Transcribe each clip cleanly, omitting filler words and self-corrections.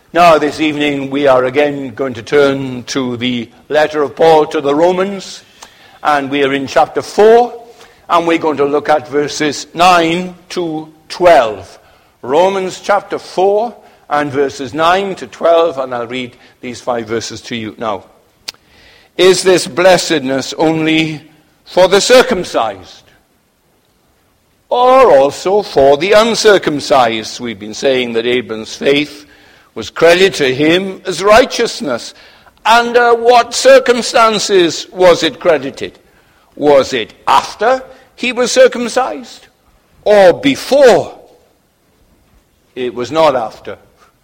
Now, this evening, we are again going to turn to the letter of Paul to the Romans, and we are in chapter 4, and we're going to look at verses 9 to 12. Romans chapter 4 and verses 9 to 12, and I'll read these 5 verses to you now. Is this blessedness only for the circumcised, or also for the uncircumcised? We've been saying that Abram's faith was credited to him as righteousness. Under what circumstances was it credited? Was it after he was circumcised, or before? It was not after.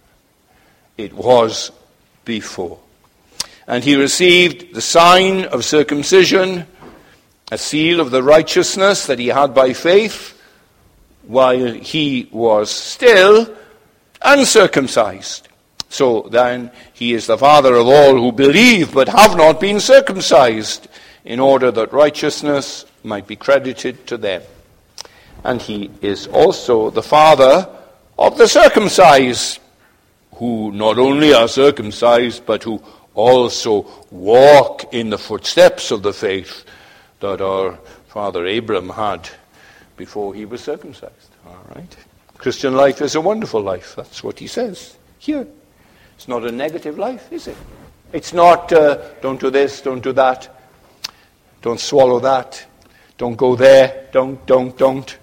It was before. And he received the sign of circumcision, a seal of the righteousness that he had by faith, while he was still uncircumcised. So then he is the father of all who believe but have not been circumcised, in order that righteousness might be credited to them. And he is also the father of the circumcised, who not only are circumcised, but who also walk in the footsteps of the faith that our father Abram had before he was circumcised. All right. Christian life is a wonderful life. That's what he says here. It's not a negative life, is it? It's not, don't do this, don't do that, don't swallow that, don't go there, don't.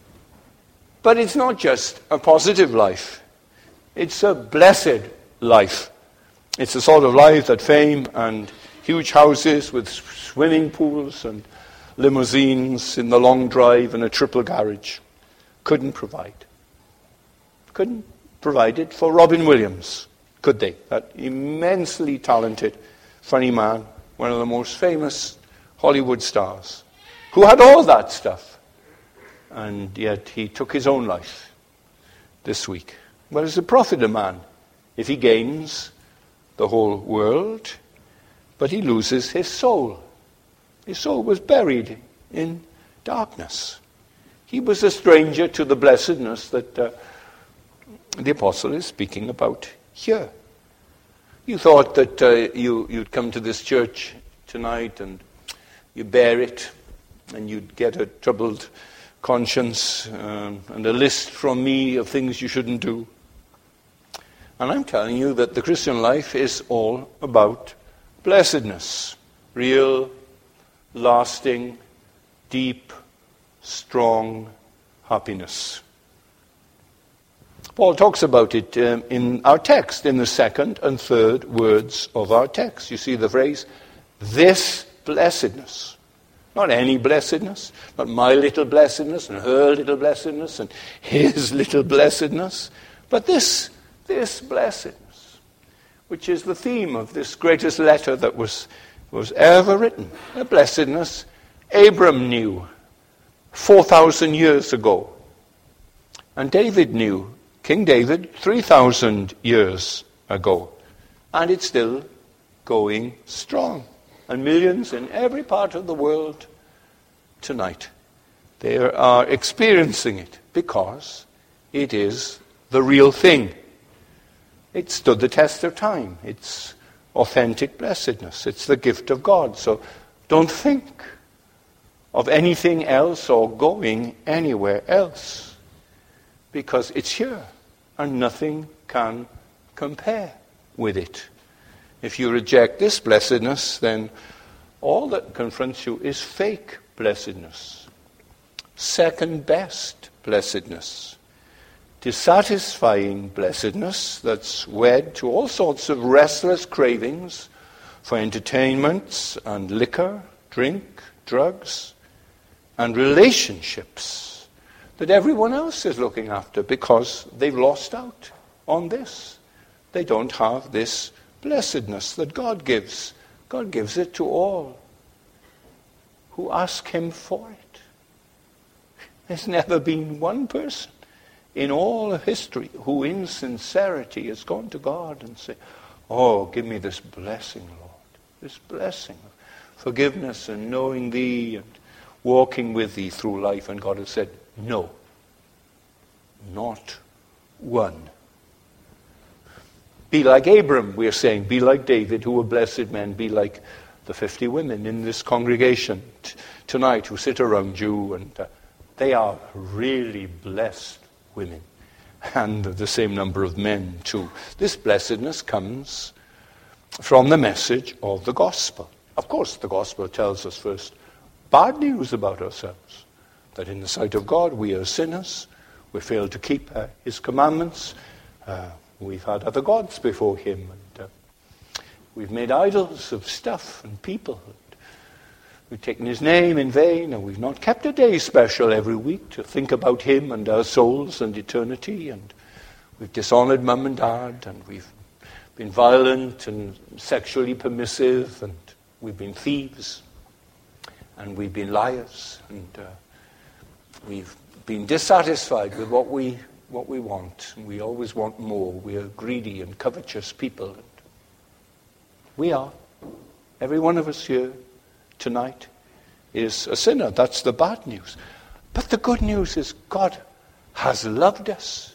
But it's not just a positive life. It's a blessed life. It's the sort of life that fame and huge houses with swimming pools and limousines in the long drive and a triple garage couldn't provide. Couldn't provide it for Robin Williams, could they? That immensely talented, funny man, one of the most famous Hollywood stars, who had all that stuff. And yet he took his own life this week. What does it profit a man if he gains the whole world, but he loses his soul? His soul was buried in darkness. He was a stranger to the blessedness that the apostle is speaking about here. You thought that you'd come to this church tonight and you bear it, and you'd get a troubled conscience and a list from me of things you shouldn't do. And I'm telling you that the Christian life is all about blessedness. Real, lasting, deep, strong happiness. Paul talks about it in our text, in the second and third words of our text. You see the phrase, this blessedness. Not any blessedness, not my little blessedness and her little blessedness and his little blessedness, but this blessedness, which is the theme of this greatest letter that was ever written. A blessedness Abram knew 4,000 years ago. And David knew, King David, 3,000 years ago. And it's still going strong. And millions in every part of the world tonight, they are experiencing it because it is the real thing. It stood the test of time. It's authentic blessedness. It's the gift of God. So don't think of anything else or going anywhere else, because it's here and nothing can compare with it. If you reject this blessedness, then all that confronts you is fake blessedness, second best blessedness, dissatisfying blessedness that's wed to all sorts of restless cravings for entertainments and liquor, drink, drugs, and relationships that everyone else is looking after because they've lost out on this. They don't have this blessedness that God gives. God gives it to all who ask him for it. There's never been one person in all of history who in sincerity has gone to God and said, oh, give me this blessing, Lord, this blessing of forgiveness and knowing thee and walking with thee through life. And God has said, no, not one. Be like Abram, we're saying. Be like David, who were blessed men. Be like the 50 women in this congregation tonight who sit around you, and they are really blessed women. And the same number of men too. This blessedness comes from the message of the gospel. Of course, the gospel tells us first bad news about ourselves. That in the sight of God we are sinners. We fail to keep his commandments. We've had other gods before him. And we've made idols of stuff and people. We've taken his name in vain, and we've not kept a day special every week to think about him and our souls and eternity. And we've dishonored mum and dad, and we've been violent and sexually permissive, and we've been thieves, and we've been liars, and we've been dissatisfied with what we want, and we always want more. We are greedy and covetous people. And we are. Every one of us here tonight is a sinner. That's the bad news. But the good news is God has loved us.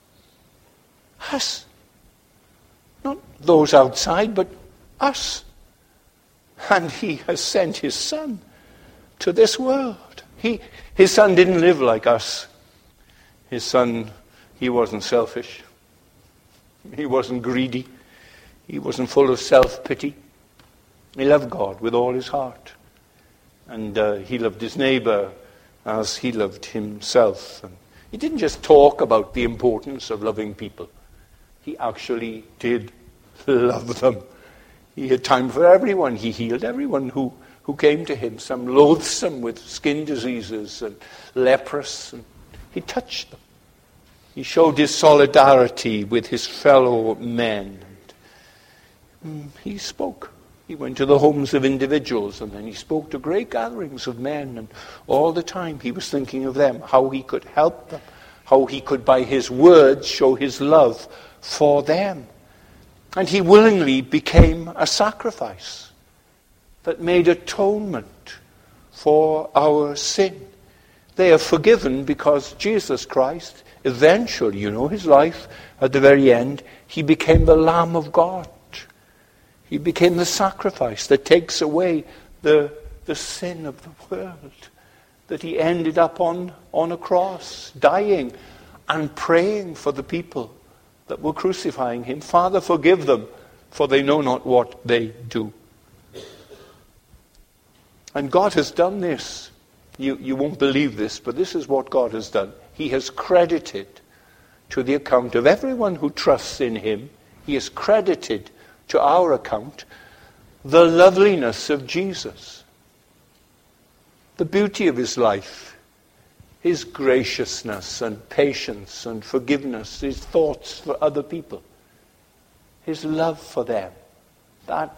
Us. Not those outside, but us. And he has sent his Son to this world. His Son didn't live like us. His Son, he wasn't selfish. He wasn't greedy. He wasn't full of self-pity. He loved God with all his heart. And he loved his neighbor as he loved himself. And he didn't just talk about the importance of loving people. He actually did love them. He had time for everyone. He healed everyone who came to him, some loathsome with skin diseases and leprous. And he touched them. He showed his solidarity with his fellow men. And he spoke. He went to the homes of individuals, and then he spoke to great gatherings of men. And all the time he was thinking of them, how he could help them, how he could, by his words, show his love for them. And he willingly became a sacrifice that made atonement for our sin. They are forgiven because Jesus Christ, eventually, his life at the very end, he became the Lamb of God. He became the sacrifice that takes away the sin of the world. That he ended up on a cross, dying and praying for the people that were crucifying him. Father, forgive them, for they know not what they do. And God has done this. You won't believe this, but this is what God has done. He has credited to the account of everyone who trusts in him. He has credited to our account the loveliness of Jesus, the beauty of his life, his graciousness and patience and forgiveness, his thoughts for other people, his love for them, that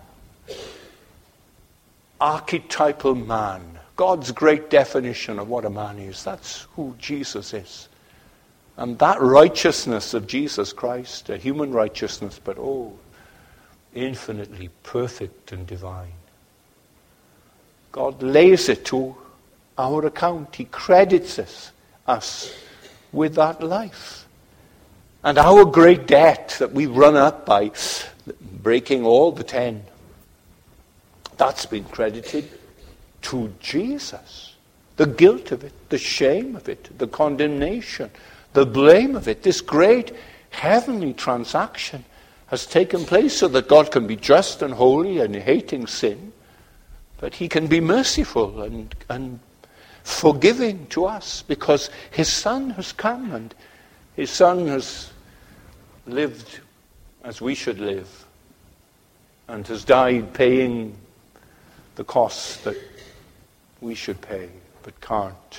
archetypal man, God's great definition of what a man is. That's who Jesus is. And that righteousness of Jesus Christ, a human righteousness, but infinitely perfect and divine. God lays it to our account. He credits us with that life. And our great debt that we run up by breaking all the 10, that's been credited to Jesus. The guilt of it, the shame of it, the condemnation, the blame of it, this great heavenly transaction has taken place so that God can be just and holy and hating sin, but he can be merciful and forgiving to us because his Son has come and his Son has lived as we should live and has died paying the cost that we should pay but can't.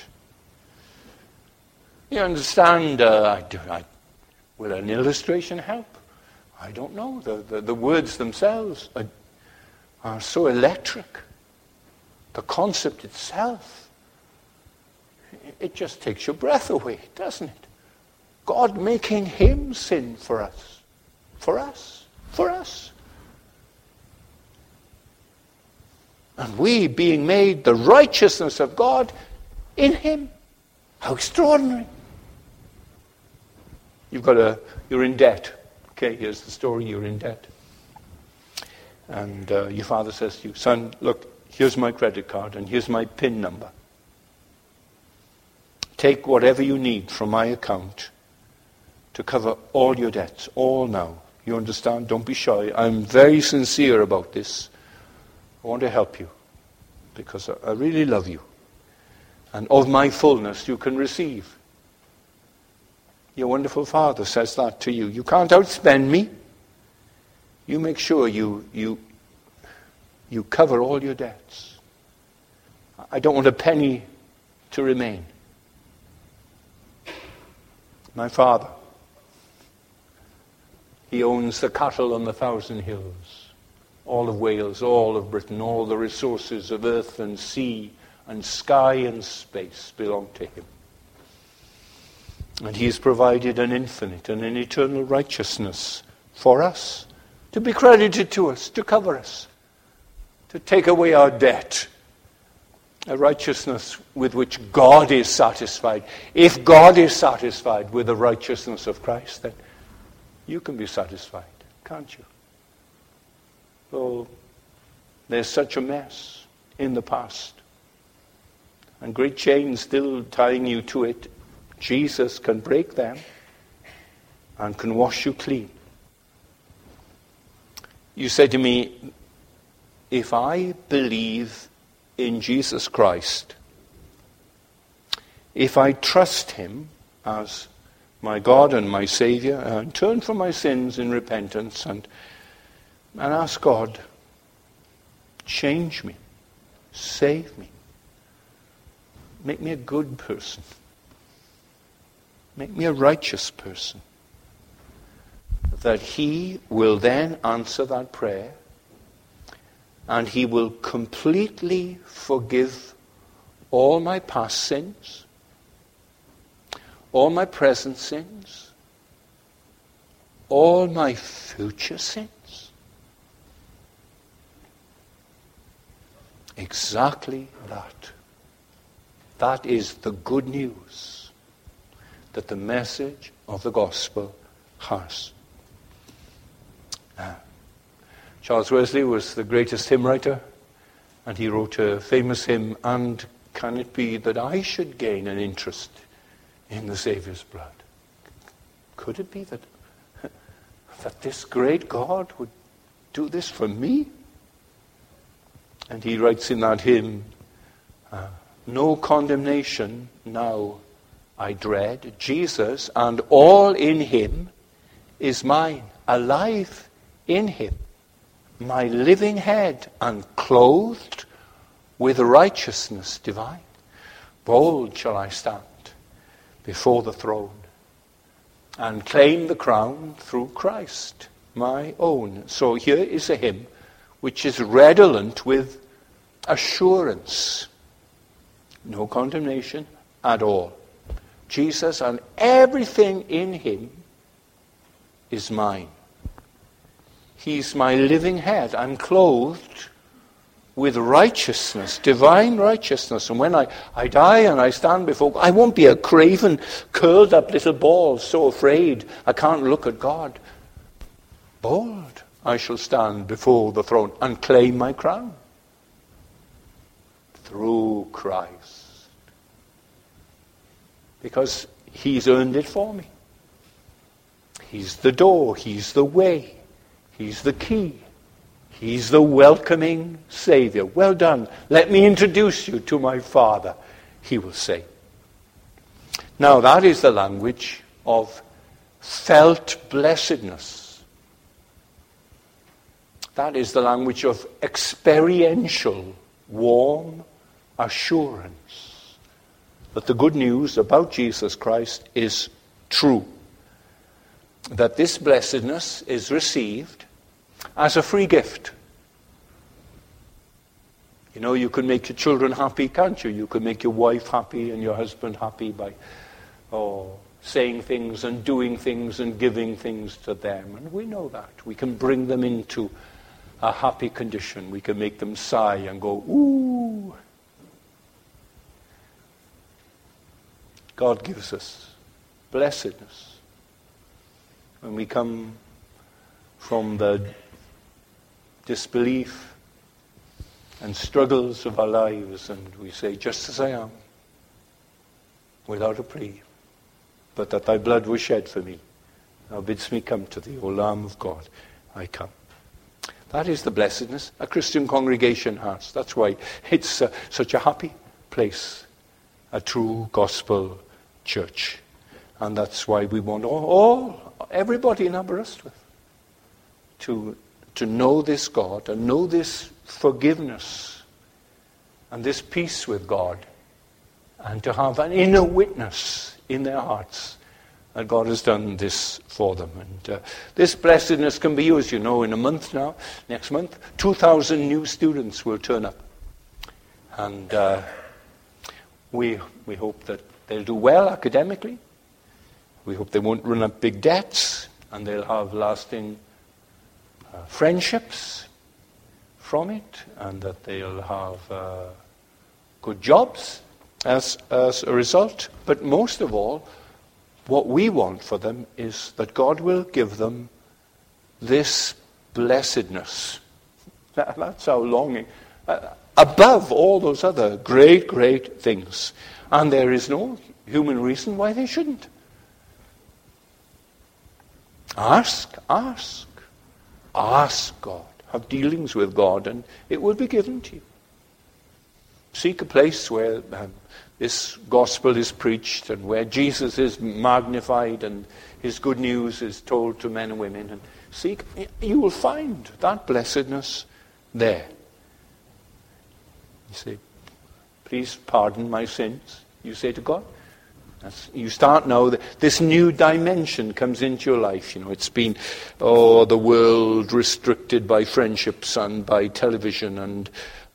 You understand, will an illustration help? I don't know. The words themselves are so electric. The concept itself, it just takes your breath away, doesn't it? God making him sin for us. For us. For us. And we being made the righteousness of God in him. How extraordinary. You're in debt. Okay, here's the story, you're in debt. And your father says to you, son, look, here's my credit card and here's my PIN number. Take whatever you need from my account to cover all your debts, all now. You understand? Don't be shy. I'm very sincere about this. I want to help you because I really love you. And of my fullness you can receive. Your wonderful father says that to you. You can't outspend me. You make sure you cover all your debts. I don't want a penny to remain. My father, he owns the cattle on the 1,000 hills, all of Wales, all of Britain, all the resources of earth and sea and sky and space belong to him. And he has provided an infinite and an eternal righteousness for us, to be credited to us, to cover us, to take away our debt. A righteousness with which God is satisfied. If God is satisfied with the righteousness of Christ, then you can be satisfied, can't you? Oh, there's such a mess in the past. And great chains still tying you to it. Jesus can break them and can wash you clean. You say to me, if I believe in Jesus Christ, if I trust him as my God and my Savior, and turn from my sins in repentance and ask God, change me, save me, make me a good person, make me a righteous person, that he will then answer that prayer and he will completely forgive all my past sins, all my present sins, all my future sins. Exactly that. That is the good news that the message of the gospel has. Charles Wesley was the greatest hymn writer, and he wrote a famous hymn, and can it be that I should gain an interest in the Saviour's blood? Could it be that this great God would do this for me? And he writes in that hymn, no condemnation now I dread. Jesus and all in him is mine, alive in him, my living head, and clothed with righteousness divine. Bold shall I stand before the throne and claim the crown through Christ, my own. So here is a hymn which is redolent with assurance. No condemnation at all. Jesus and everything in him is mine. He's my living head. I'm clothed with righteousness, divine righteousness. And when I die and I stand before God, I won't be a craven, curled up little ball, so afraid I can't look at God. Bold, I shall stand before the throne and claim my crown. Through Christ. Because he's earned it for me. He's the door, he's the way, he's the key. He's the welcoming Savior. Well done. Let me introduce you to my Father, he will say. Now that is the language of felt blessedness. That is the language of experiential, warm assurance that the good news about Jesus Christ is true. That this blessedness is received as a free gift. You know, you can make your children happy, can't you? You can make your wife happy and your husband happy by saying things and doing things and giving things to them. And we know that. We can bring them into a happy condition. We can make them sigh and go, ooh. God gives us blessedness when we come from the disbelief and struggles of our lives, and we say, just as I am, without a plea, but that thy blood was shed for me. Thou bidst me come to thee, O Lamb of God, I come. That is the blessedness a Christian congregation has. That's why it's such a happy place, a true gospel church. And that's why we want everybody in Aberystwyth to know this God and know this forgiveness and this peace with God, and to have an inner witness in their hearts that God has done this for them. And this blessedness can be used, in a month now, next month, 2,000 new students will turn up. And we hope that they'll do well academically. We hope they won't run up big debts, and they'll have lasting friendships from it, and that they'll have good jobs as a result. But most of all, what we want for them is that God will give them this blessedness. That's our longing. Above all those other great, great things. And there is no human reason why they shouldn't. Ask God. Have dealings with God, and it will be given to you. Seek a place where this gospel is preached, and where Jesus is magnified and his good news is told to men and women. And seek, you will find that blessedness there. You say, please pardon my sins, you say to God. You start now, this new dimension comes into your life. It's been, the world restricted by friendships and by television and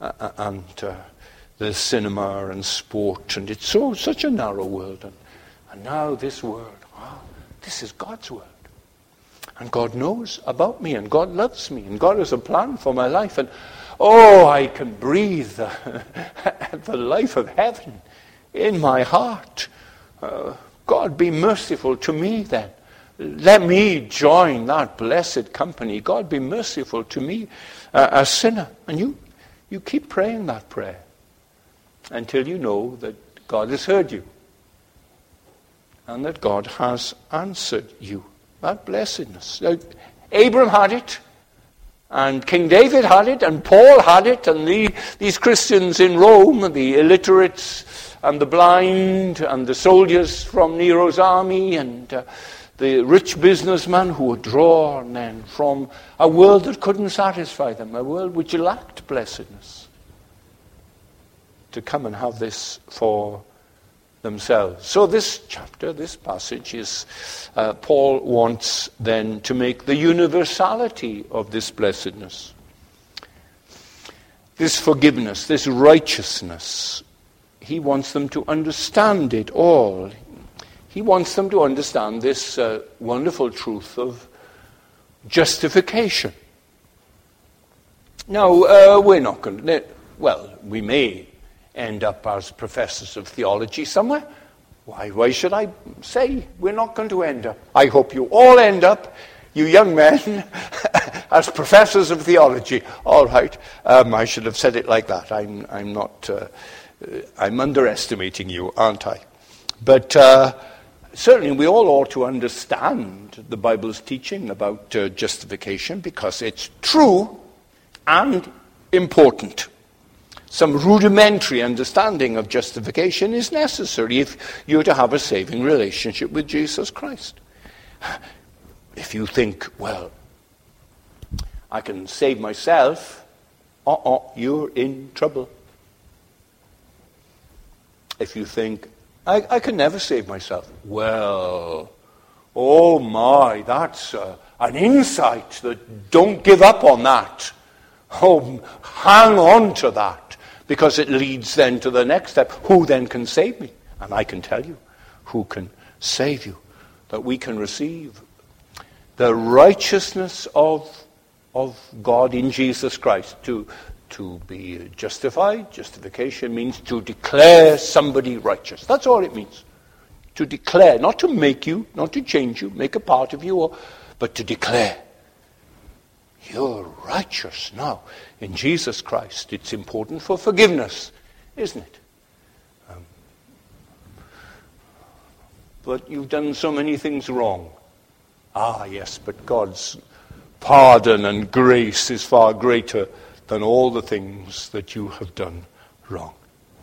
the cinema and sport, and it's such a narrow world. And now this world, this is God's world. And God knows about me, and God loves me, and God has a plan for my life. And I can breathe the life of heaven in my heart. God, be merciful to me then. Let me join that blessed company. God, be merciful to me, a sinner. And you keep praying that prayer until you know that God has heard you and that God has answered you. That blessedness. Now, Abraham had it, and King David had it, and Paul had it, and these Christians in Rome, the illiterates and the blind and the soldiers from Nero's army and the rich businessman who were drawn then from a world that couldn't satisfy them, a world which lacked blessedness, to come and have this for themselves. So this chapter, this passage is, Paul wants then to make the universality of this blessedness, this forgiveness, this righteousness. He wants them to understand it all. He wants them to understand this wonderful truth of justification. Now, we're not going to... we may end up as professors of theology somewhere. Why should I say we're not going to end up? I hope you all end up, you young men, as professors of theology. All right, I should have said it like that. I'm not... I'm underestimating you, aren't I? But certainly we all ought to understand the Bible's teaching about justification, because it's true and important. Some rudimentary understanding of justification is necessary if you're to have a saving relationship with Jesus Christ. If you think, I can save myself, you're in trouble. If you think, I can never save myself, that's an insight. Don't give up on that. Hang on to that, because it leads then to the next step. Who then can save me? And I can tell you who can save you, that we can receive the righteousness of God in Jesus Christ. To be justified, justification means to declare somebody righteous. That's all it means. To declare, not to make you, not to change you, make a part of you, but to declare you're righteous now in Jesus Christ. It's important for forgiveness, isn't it? But you've done so many things wrong. Ah, yes, but God's pardon and grace is far greater than all the things that you have done wrong.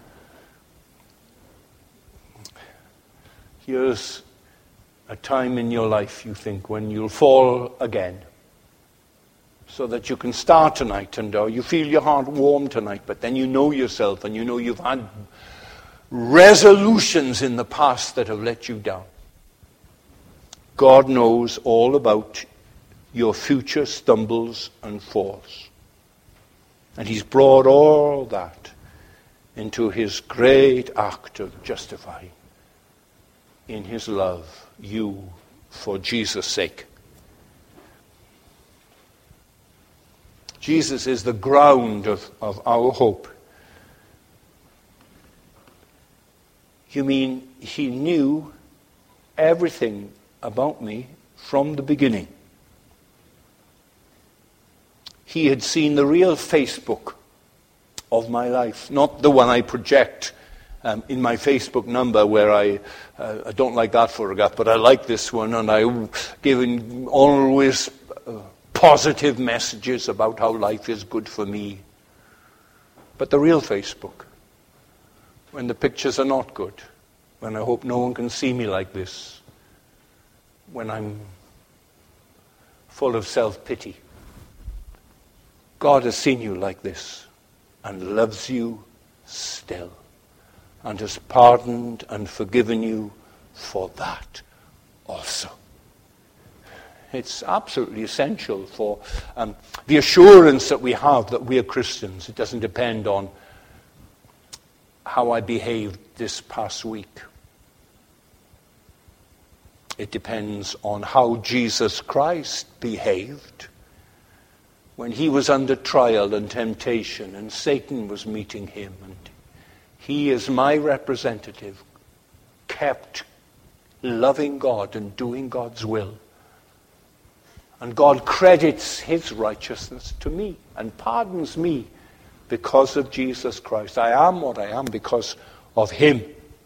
Here's a time in your life, you think, when you'll fall again, so that you can start tonight and you feel your heart warm tonight, but then you know yourself and you know you've had resolutions in the past that have let you down. God knows all about your future stumbles and falls. And he's brought all that into his great act of justifying in his love you for Jesus' sake. Jesus is the ground of our hope. You mean he knew everything about me from the beginning? He had seen the real Facebook of my life, not the one I project in my Facebook number, where I don't like that photograph, but I like this one, and I give always positive messages about how life is good for me. But the real Facebook, when the pictures are not good, when I hope no one can see me like this, when I'm full of self-pity. God has seen you like this and loves you still and has pardoned and forgiven you for that also. It's absolutely essential for the assurance that we have that we are Christians. It doesn't depend on how I behaved this past week. It depends on how Jesus Christ behaved when he was under trial and temptation and Satan was meeting him. And he, as my representative, kept loving God and doing God's will. And God credits his righteousness to me and pardons me because of Jesus Christ. I am what I am because of him.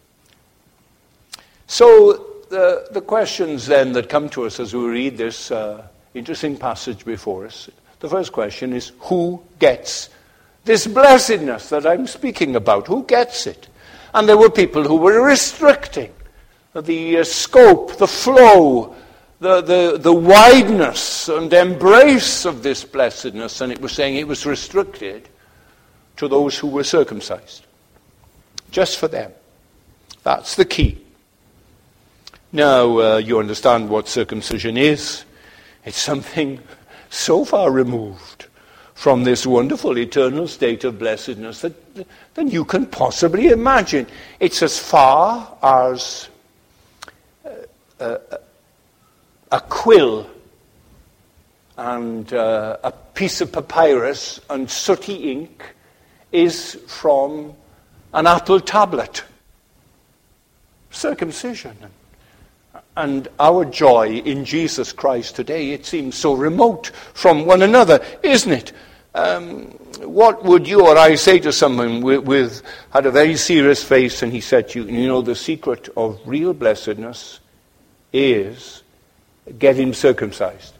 So the questions then that come to us as we read this interesting passage before us, the first question is, who gets this blessedness that I'm speaking about? Who gets it? And there were people who were restricting the scope, the flow, the wideness and embrace of this blessedness, and it was saying it was restricted to those who were circumcised. Just for them. That's the key. Now, you understand what circumcision is. It's something so far removed from this wonderful eternal state of blessedness than you can possibly imagine. It's as far as a quill and a piece of papyrus and sooty ink is from an apple tablet. Circumcision. And our joy in Jesus Christ today, it seems so remote from one another, isn't it? What would you or I say to someone with had a very serious face and he said to you, you know, the secret of real blessedness is getting circumcised?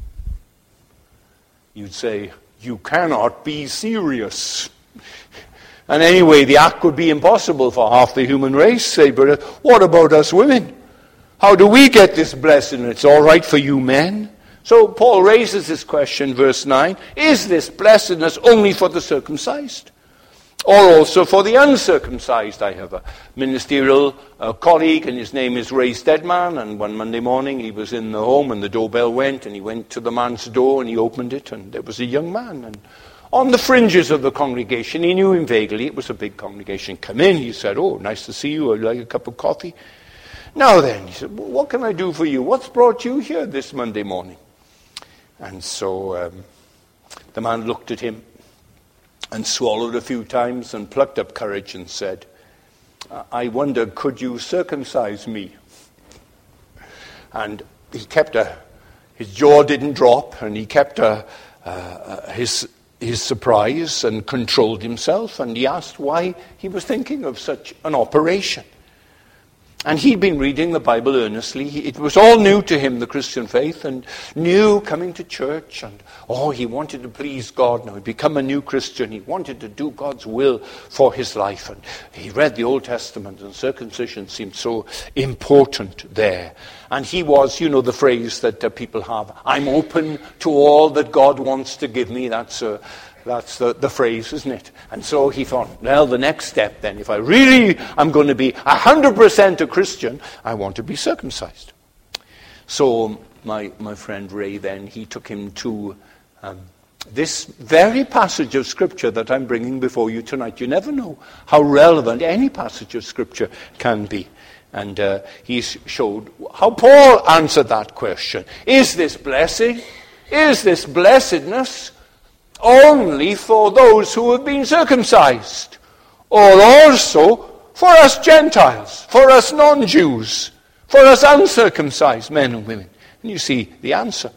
You'd say, you cannot be serious. And anyway, the act would be impossible for half the human race, say, but what about us women? How do we get this blessedness? It's all right for you men. So Paul raises this question, verse 9. Is this blessedness only for the circumcised? Or also for the uncircumcised? I have a ministerial colleague, and his name is Ray Steadman, and one Monday morning he was in the home, and the doorbell went, and he went to the man's door, and he opened it, and there was a young man, and on the fringes of the congregation, he knew him vaguely, it was a big congregation. Come in, he said, oh, nice to see you, would you like a cup of coffee? Now then, he said, what can I do for you? What's brought you here this Monday morning? And so the man looked at him and swallowed a few times and plucked up courage and said, I wonder, could you circumcise me? And he kept his jaw didn't drop, and he kept a his surprise and controlled himself, and he asked why he was thinking of such an operation. And he'd been reading the Bible earnestly. It was all new to him, the Christian faith, and new coming to church. And, he wanted to please God now. He'd become a new Christian. He wanted to do God's will for his life. And he read the Old Testament, and circumcision seemed so important there. And he was, the phrase that people have, I'm open to all that God wants to give me. That's the phrase, isn't it? And so he thought, well, the next step then, if I really am going to be 100% a Christian, I want to be circumcised. So my friend Ray then, he took him to this very passage of Scripture that I'm bringing before you tonight. You never know how relevant any passage of Scripture can be. And he showed how Paul answered that question. Is this blessing? Is this blessedness only for those who have been circumcised, or also for us Gentiles, for us non-Jews, for us uncircumcised men and women? And you see the answer.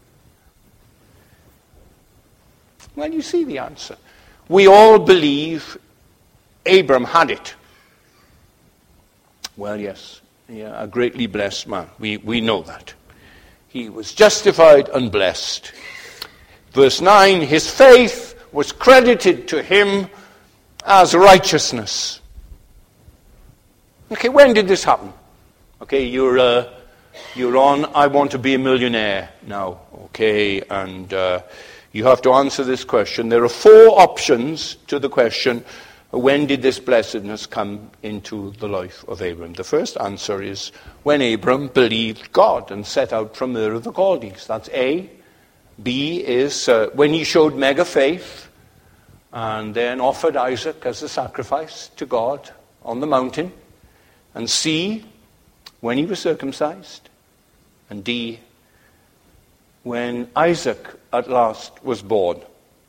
Well, you see the answer. We all believe Abram had it. Well, yes, a greatly blessed man. We know that. He was justified and blessed. Verse 9, his faith was credited to him as righteousness. Okay, when did this happen? Okay, you're on, I want to be a millionaire now. Okay, and you have to answer this question. There are 4 options to the question, when did this blessedness come into the life of Abram? The first answer is when Abram believed God and set out from Ur of the Chaldees. That's A. B is when he showed mega faith and then offered Isaac as a sacrifice to God on the mountain. And C, when he was circumcised. And D, when Isaac at last was born.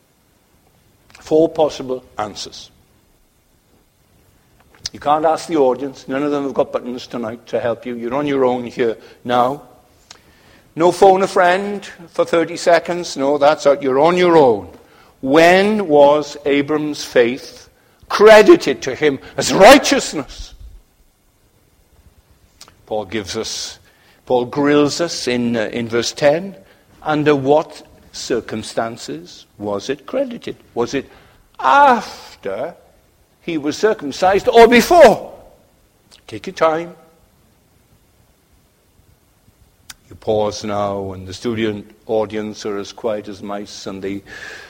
4 possible answers. You can't ask the audience. None of them have got buttons tonight to help you. You're on your own here now. No phone a friend for 30 seconds. No, that's out. You're on your own. When was Abram's faith credited to him as righteousness? Paul grills us in verse 10. Under what circumstances was it credited? Was it after he was circumcised or before? Take your time. You pause now, and the studio audience are as quiet as mice, and the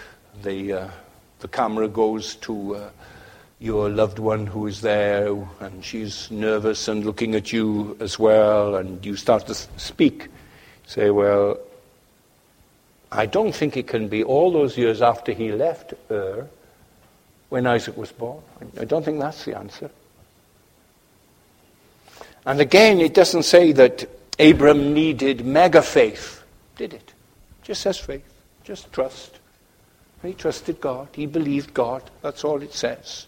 camera goes to your loved one who is there, and she's nervous and looking at you as well, and you start to speak. Say, well, I don't think it can be all those years after he left Ur when Isaac was born. I don't think that's the answer. And again, it doesn't say that Abram needed mega faith, did it? Just says faith, just trust. He trusted God, he believed God, that's all it says.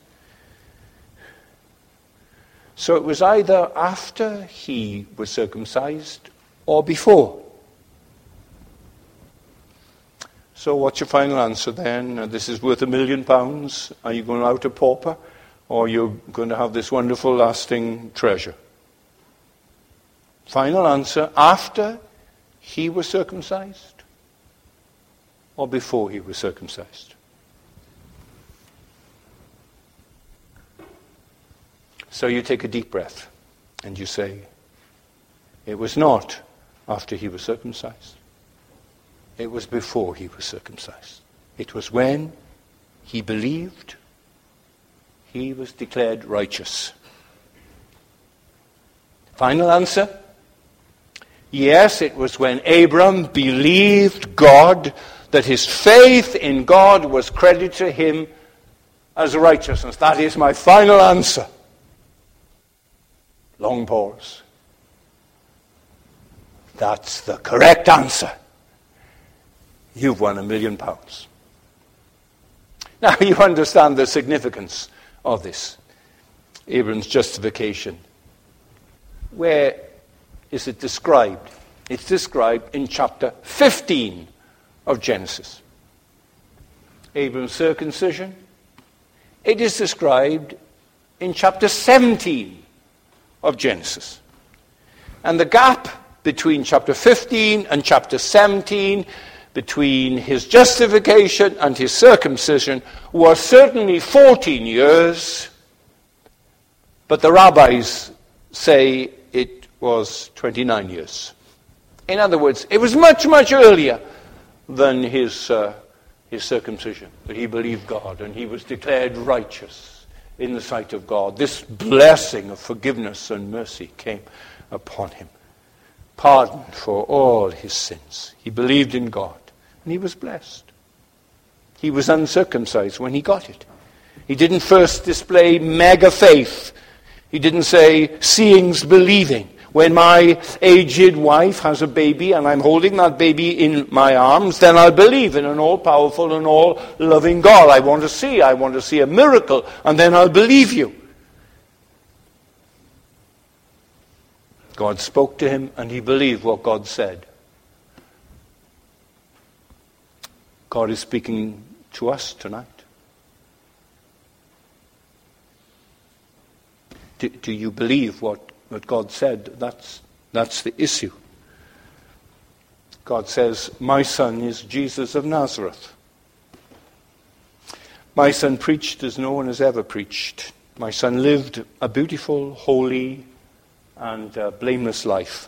So it was either after he was circumcised or before. So what's your final answer then? This is worth £1 million. Are you going out a pauper, or you're going to have this wonderful lasting treasure? Final answer, after he was circumcised or before he was circumcised? So you take a deep breath and you say, it was not after he was circumcised. It was before he was circumcised. It was when he believed, he was declared righteous. Final answer? Yes, it was when Abram believed God, that his faith in God was credited to him as righteousness. That is my final answer. Long pause. That's the correct answer. You've won £1 million. Now you understand the significance of this. Abram's justification. Where is it described? It's described in chapter 15 of Genesis. Abram's circumcision? It is described in chapter 17 of Genesis. And the gap between chapter 15 and chapter 17, between his justification and his circumcision, was certainly 14 years, but the rabbis say it was 29 years. In other words, it was much, much earlier than his circumcision that he believed God and he was declared righteous in the sight of God. This blessing of forgiveness and mercy came upon him. Pardon for all his sins. He believed in God and he was blessed. He was uncircumcised when he got it. He didn't first display mega faith. He didn't say, seeing's believing. When my aged wife has a baby and I'm holding that baby in my arms, then I'll believe in an all-powerful and all-loving God. I want to see a miracle, and then I'll believe you. God spoke to him, and he believed what God said. God is speaking to us tonight. Do you believe what God said? That's the issue. God says, my son is Jesus of Nazareth. My son preached as no one has ever preached. My son lived a beautiful, holy, and blameless life.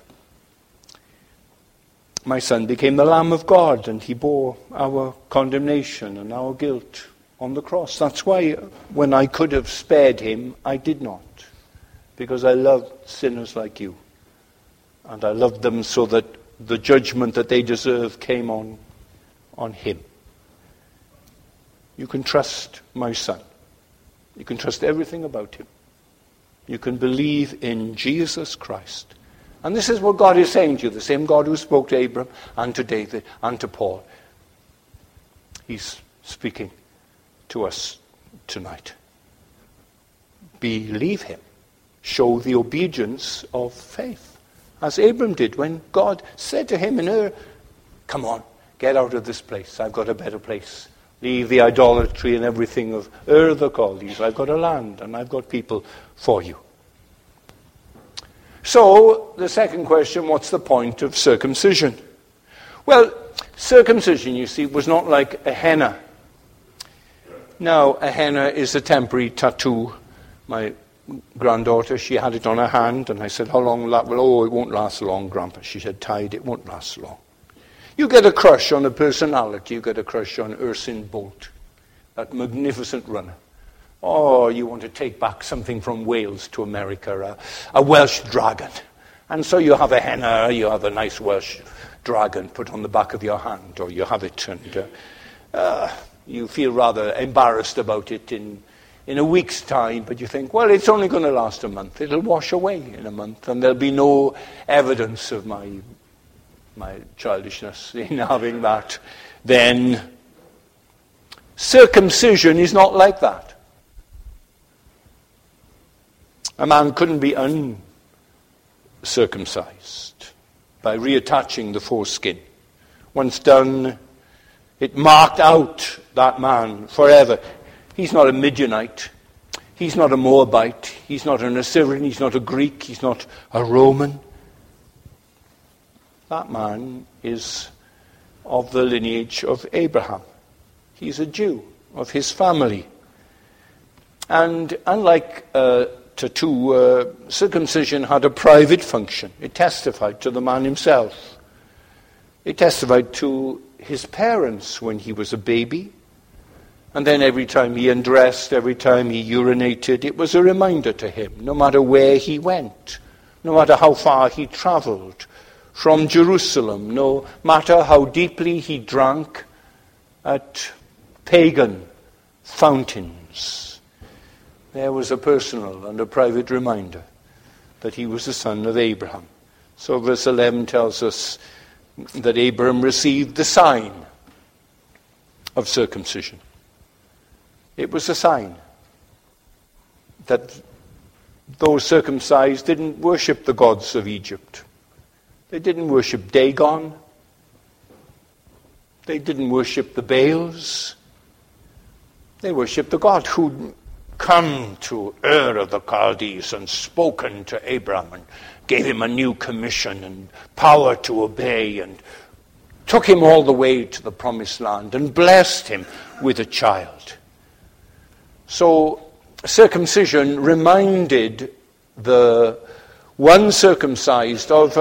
My son became the Lamb of God, and he bore our condemnation and our guilt on the cross. That's why when I could have spared him, I did not. Because I loved sinners like you. And I loved them so that the judgment that they deserve came on him. You can trust my son. You can trust everything about him. You can believe in Jesus Christ. And this is what God is saying to you, the same God who spoke to Abram and to David and to Paul. He's speaking to us tonight. Believe him. Show the obedience of faith, as Abram did when God said to him in Ur, come on, get out of this place. I've got a better place. Leave the idolatry and everything of Ur the Chaldees. I've got a land and I've got people for you. So, the second question, what's the point of circumcision? Well, circumcision, you see, was not like a henna. Now, a henna is a temporary tattoo. My granddaughter, she had it on her hand, and I said, how long will that? Well, it won't last long, Grandpa. She said, Tide, it won't last long. You get a crush on a personality. You get a crush on Usain Bolt, that magnificent runner. Or you want to take back something from Wales to America, a Welsh dragon. And so you have a henna, you have a nice Welsh dragon put on the back of your hand, or you have it, and you feel rather embarrassed about it in a week's time, but you think, well, it's only going to last a month. It'll wash away in a month, and there'll be no evidence of my childishness in having that. Then circumcision is not like that. A man couldn't be uncircumcised by reattaching the foreskin. Once done, it marked out that man forever. He's not a Midianite. He's not a Moabite. He's not an Assyrian. He's not a Greek. He's not a Roman. That man is of the lineage of Abraham. He's a Jew of his family. And unlike tattoo, circumcision had a private function. It testified to the man himself. It testified to his parents when he was a baby. And then every time he undressed, every time he urinated, it was a reminder to him, no matter where he went, no matter how far he traveled from Jerusalem, no matter how deeply he drank at pagan fountains, there was a personal and a private reminder that he was the son of Abraham. So verse 11 tells us that Abraham received the sign of circumcision. It was a sign that those circumcised didn't worship the gods of Egypt. They didn't worship Dagon. They didn't worship the Baals. They worshipped the God who'd come to Ur of the Chaldees and spoken to Abraham and gave him a new commission and power to obey and took him all the way to the promised land and blessed him with a child. So circumcision reminded the one circumcised of,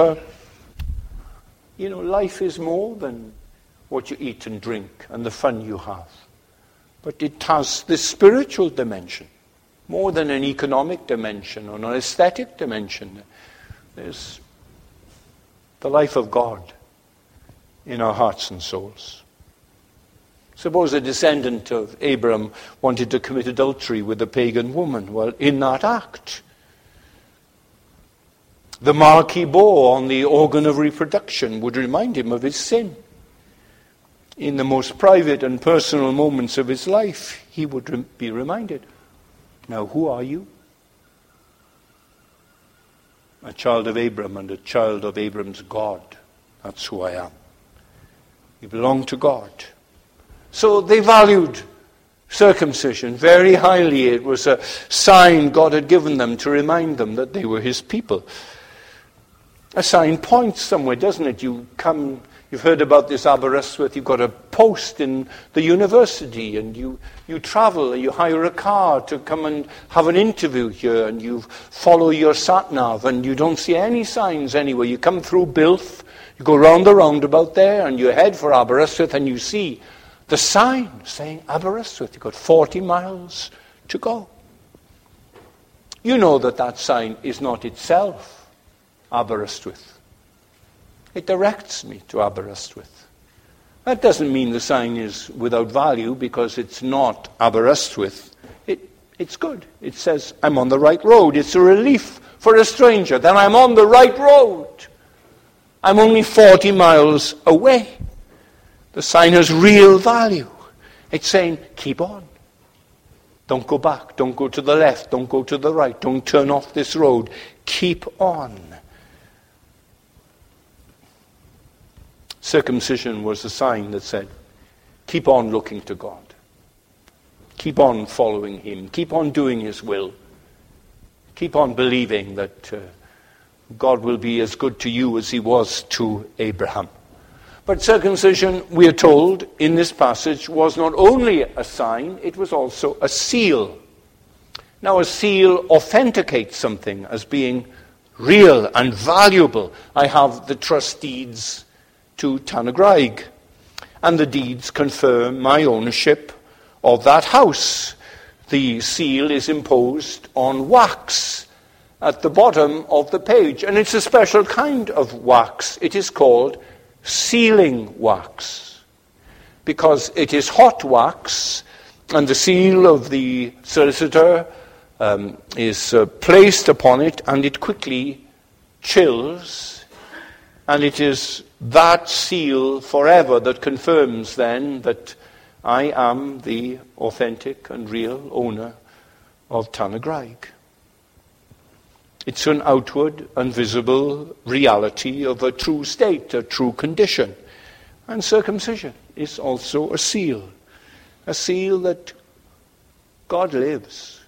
life is more than what you eat and drink and the fun you have. But it has this spiritual dimension, more than an economic dimension or an aesthetic dimension. There's the life of God in our hearts and souls. Suppose a descendant of Abraham wanted to commit adultery with a pagan woman. Well, in that act, the mark he bore on the organ of reproduction would remind him of his sin. In the most private and personal moments of his life, he would be reminded, now who are you? A child of Abraham and a child of Abraham's God. That's who I am. You belong to God. So they valued circumcision very highly. It was a sign God had given them to remind them that they were his people. A sign points somewhere, doesn't it? You've heard about this Aberystwyth. You've got a post in the university and you travel, you hire a car to come and have an interview here and you follow your sat-nav and you don't see any signs anywhere. You come through Bilth, you go round the roundabout there and you head for Aberystwyth and you see the sign saying Aberystwyth. You've got 40 miles to go. You know that sign is not itself Aberystwyth. It directs me to Aberystwyth. That doesn't mean the sign is without value because it's not Aberystwyth. It's good. It says, I'm on the right road. It's a relief for a stranger. Then I'm on the right road. I'm only 40 miles away. The sign has real value. It's saying, keep on. Don't go back. Don't go to the left. Don't go to the right. Don't turn off this road. Keep on. Circumcision was a sign that said, keep on looking to God. Keep on following him. Keep on doing his will. Keep on believing that God will be as good to you as he was to Abraham. But circumcision, we are told in this passage, was not only a sign, it was also a seal. Now, a seal authenticates something as being real and valuable. I have the trust deeds to Tannegraig, and the deeds confirm my ownership of that house. The seal is imposed on wax at the bottom of the page, and it's a special kind of wax. It is called sealing wax, because it is hot wax, and the seal of the solicitor is placed upon it, and it quickly chills, and it is that seal forever that confirms then that I am the authentic and real owner of Tannegraig. It's an outward and visible reality of a true state, a true condition. And circumcision is also a seal that God lives,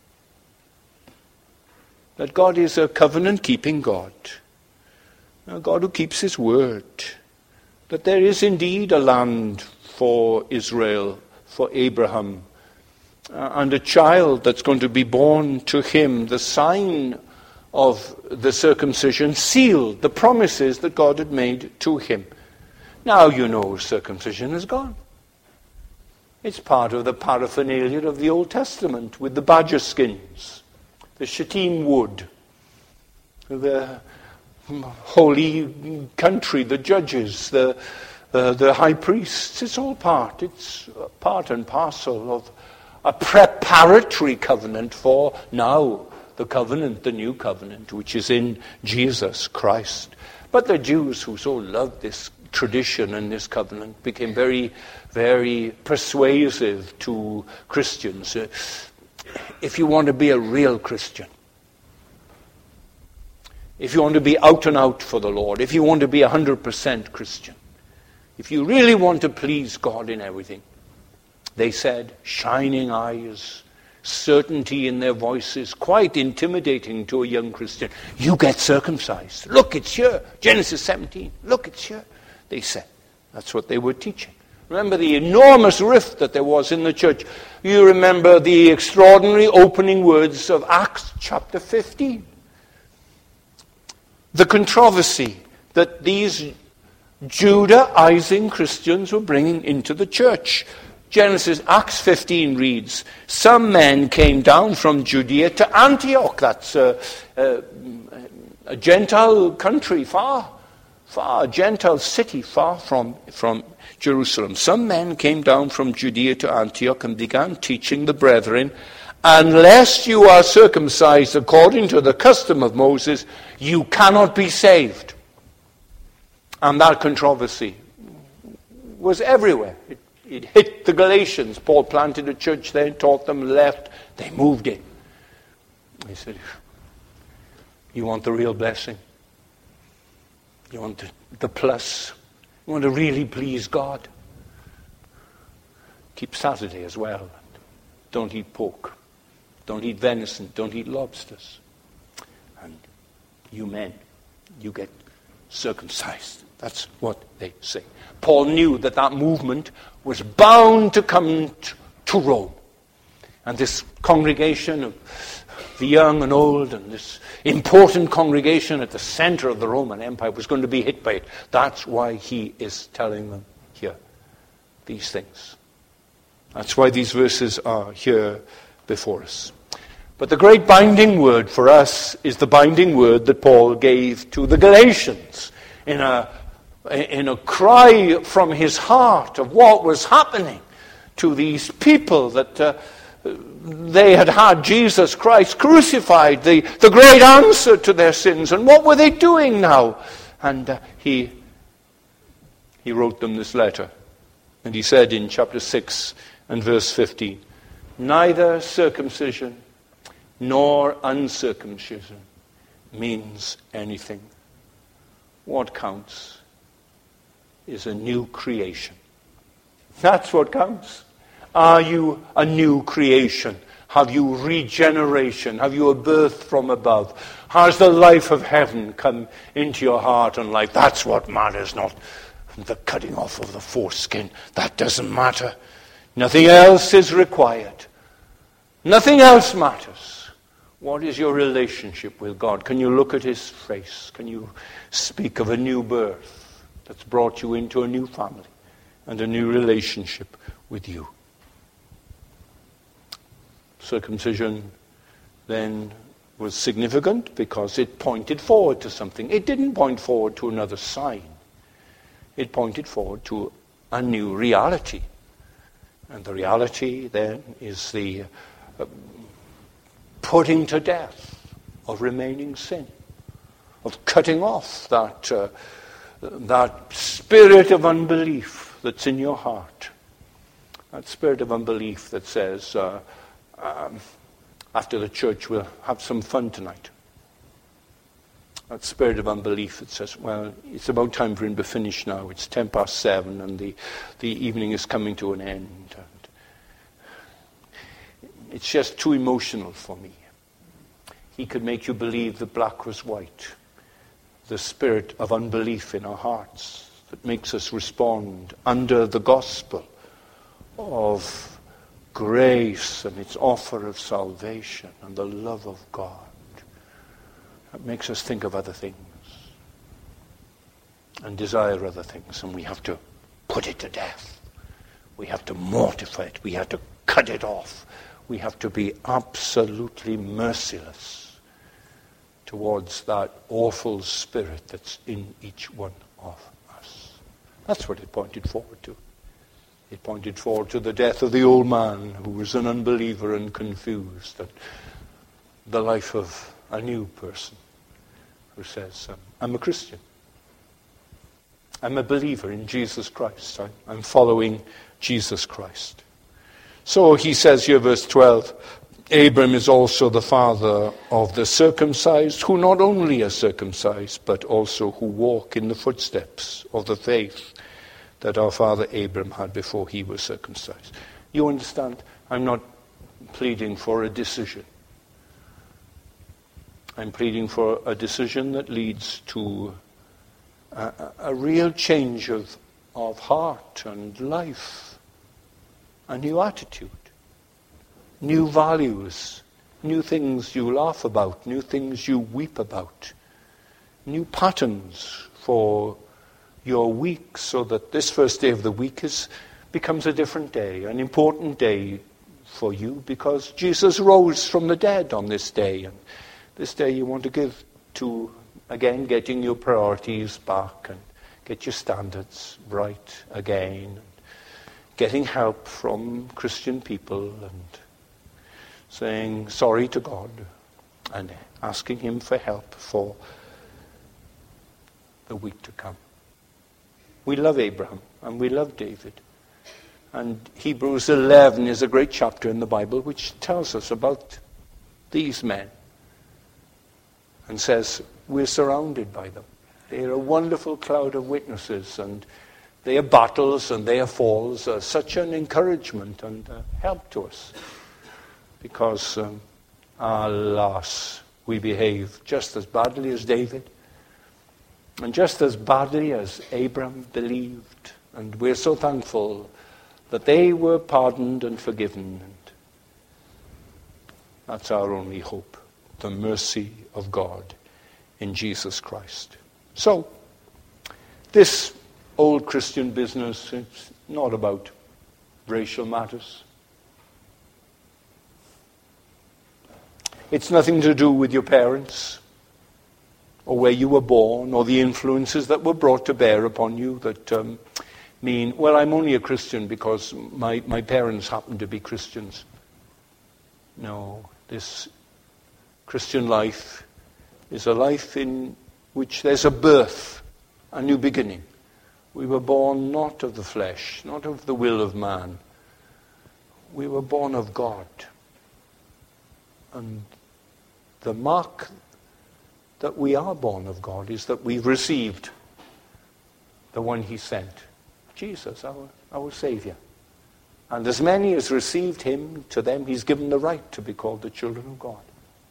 that God is a covenant-keeping God, a God who keeps his word, that there is indeed a land for Israel, for Abraham, and a child that's going to be born to him, the sign of the circumcision sealed the promises that God had made to him. Now you know circumcision is gone. It's part of the paraphernalia of the Old Testament with the badger skins, the shittim wood, the holy country, the judges, the high priests. It's all part. It's part and parcel of a preparatory covenant for now the covenant, the new covenant, which is in Jesus Christ. But the Jews who so loved this tradition and this covenant became very, very persuasive to Christians. If you want to be a real Christian, if you want to be out and out for the Lord, if you want to be 100% Christian, if you really want to please God in everything, They said, shining eyes, certainty in their voices, quite intimidating to a young Christian. You get circumcised. Look, it's here. Genesis 17. Look, it's here. They said. That's what they were teaching. Remember the enormous rift that there was in the church. You remember the extraordinary opening words of Acts chapter 15. The controversy that these Judaizing Christians were bringing into the church. Acts 15 reads, some men came down from Judea to Antioch. That's a Gentile country, far, a Gentile city, far from Jerusalem. Some men came down from Judea to Antioch and began teaching the brethren, unless you are circumcised according to the custom of Moses, you cannot be saved. And that controversy was everywhere. It hit the Galatians. Paul planted a church there, taught them, left. They moved in. He said, you want the real blessing? You want the plus? You want to really please God? Keep Saturday as well. Don't eat pork. Don't eat venison. Don't eat lobsters. And you men, you get circumcised. That's what they say. Paul knew that movement was bound to come to Rome. And this congregation of the young and old, and this important congregation at the center of the Roman Empire was going to be hit by it. That's why he is telling them here these things. That's why these verses are here before us. But the great binding word for us is the binding word that Paul gave to the Galatians in a cry from his heart of what was happening to these people, that they had Jesus Christ crucified, the great answer to their sins. And what were they doing now? And he wrote them this letter. And he said in chapter 6 and verse 15, neither circumcision nor uncircumcision means anything. What counts is a new creation. That's what counts. Are you a new creation? Have you regeneration? Have you a birth from above? Has the life of heaven come into your heart and life? That's what matters, not the cutting off of the foreskin. That doesn't matter. Nothing else is required. Nothing else matters. What is your relationship with God? Can you look at his face? Can you speak of a new birth that's brought you into a new family and a new relationship with you? Circumcision then was significant because it pointed forward to something. It didn't point forward to another sign. It pointed forward to a new reality. And the reality then is the putting to death of remaining sin, of cutting off that spirit of unbelief that's in your heart. That spirit of unbelief that says, after the church we'll have some fun tonight. That spirit of unbelief that says, well, it's about time for him to finish now. It's 7:10 and the evening is coming to an end. And it's just too emotional for me. He could make you believe that black was white. The spirit of unbelief in our hearts that makes us respond under the gospel of grace and its offer of salvation and the love of God. That makes us think of other things and desire other things, and we have to put it to death. We have to mortify it. We have to cut it off. We have to be absolutely merciless towards that awful spirit that's in each one of us. That's what it pointed forward to. It pointed forward to the death of the old man who was an unbeliever and confused, and the life of a new person who says, I'm a Christian. I'm a believer in Jesus Christ. I'm following Jesus Christ. So he says here, verse 12, Abram is also the father of the circumcised, who not only are circumcised, but also who walk in the footsteps of the faith that our father Abram had before he was circumcised. You understand? I'm not pleading for a decision. I'm pleading for a decision that leads to a real change of heart and life, a new attitude, new values, new things you laugh about, new things you weep about, new patterns for your week, so that this first day of the week becomes a different day, an important day for you, because Jesus rose from the dead on this day. And this day you want to give to, again, getting your priorities back and get your standards right again, and getting help from Christian people and saying sorry to God and asking him for help for the week to come. We love Abraham and we love David. And Hebrews 11 is a great chapter in the Bible which tells us about these men and says we're surrounded by them. They're a wonderful cloud of witnesses, and their battles and their falls are such an encouragement and help to us, because alas, we behave just as badly as David and just as badly as Abraham believed, and we're so thankful that they were pardoned and forgiven, and that's our only hope, the mercy of God in Jesus Christ. So, this old Christian business, it's not about racial matters. It's nothing to do with your parents, or where you were born, or the influences that were brought to bear upon you that mean, well, I'm only a Christian because my parents happen to be Christians. No, this Christian life is a life in which there's a birth, a new beginning. We were born not of the flesh, not of the will of man. We were born of God. And the mark that we are born of God is that we've received the one he sent, Jesus, our Savior. And as many as received him, to them he's given the right to be called the children of God.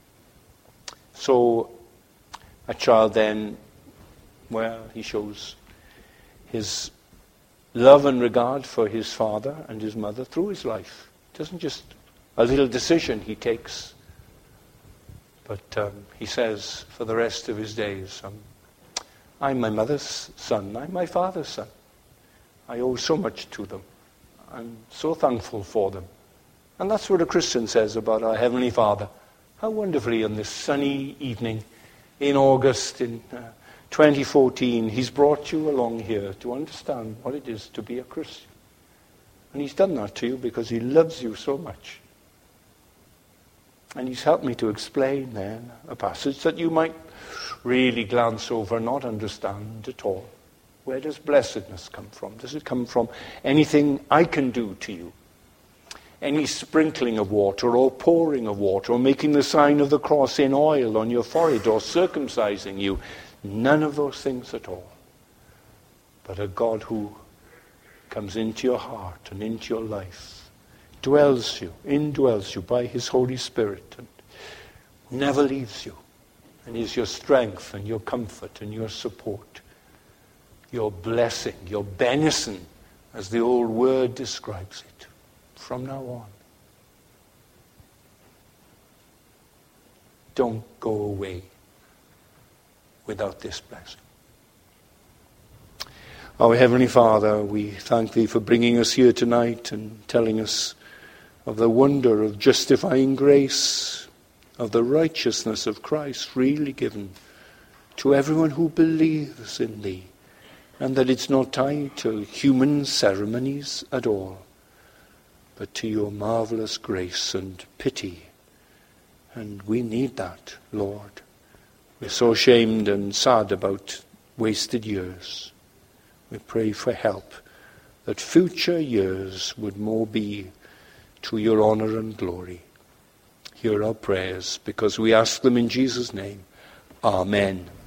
So a child then, well, he shows his love and regard for his father and his mother through his life. It isn't just a little decision he takes, but he says for the rest of his days, I'm my mother's son, I'm my father's son. I owe so much to them. I'm so thankful for them. And that's what a Christian says about our Heavenly Father. How wonderfully on this sunny evening in August in 2014, he's brought you along here to understand what it is to be a Christian. And he's done that to you because he loves you so much. And he's helped me to explain then a passage that you might really glance over, not understand at all. Where does blessedness come from? Does it come from anything I can do to you? Any sprinkling of water or pouring of water or making the sign of the cross in oil on your forehead or circumcising you? None of those things at all. But a God who comes into your heart and into your life, indwells you by his Holy Spirit, and never leaves you, and is your strength and your comfort and your support, your blessing, your benison, as the old word describes it, from now on. Don't go away without this blessing. Our Heavenly Father, we thank thee for bringing us here tonight and telling us of the wonder of justifying grace, of the righteousness of Christ freely given to everyone who believes in thee, and that it's not tied to human ceremonies at all, but to your marvelous grace and pity. And we need that, Lord. We're so ashamed and sad about wasted years. We pray for help, that future years would more be to your honor and glory. Hear our prayers, because we ask them in Jesus' name. Amen.